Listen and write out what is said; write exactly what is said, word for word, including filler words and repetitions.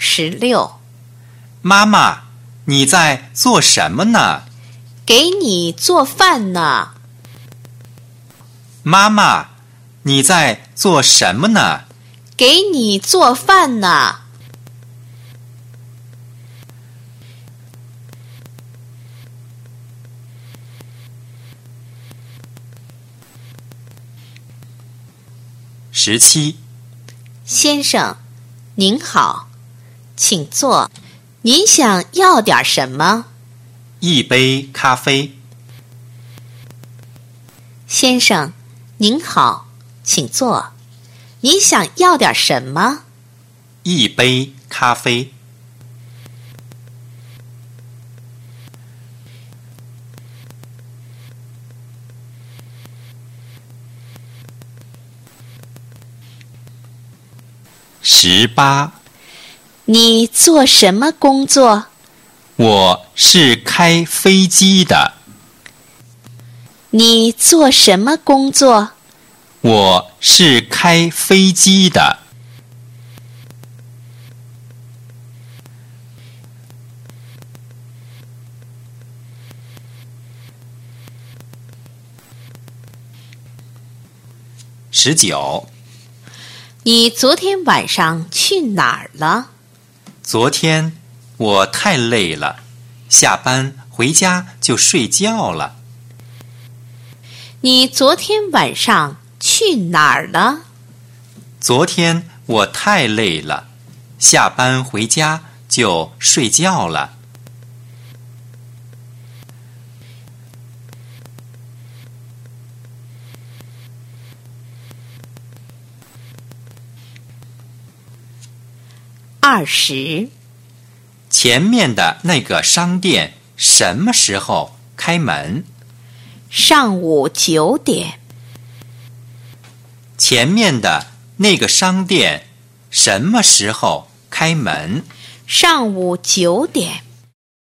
十六。 妈妈，你在做什么呢？ 给你做饭呢。 妈妈，你在做什么呢？ 给你做饭呢。 十七。 先生，您好，请坐。您想要点什么？ 一杯咖啡。 先生，您好，请坐。您想要点什么？ 一杯咖啡。十八。 你做什么工作？ 我是开飞机的。 你做什么工作？ 我是开飞机的。十九。 你昨天晚上去哪儿了？ 昨天我太累了，下班回家就睡觉了。 你昨天晚上去哪儿了？ 昨天我太累了，下班回家就睡觉了。 二十。 前面的那个商店什么时候开门？ 上午九点。 前面的那个商店什么时候开门？ 上午九点。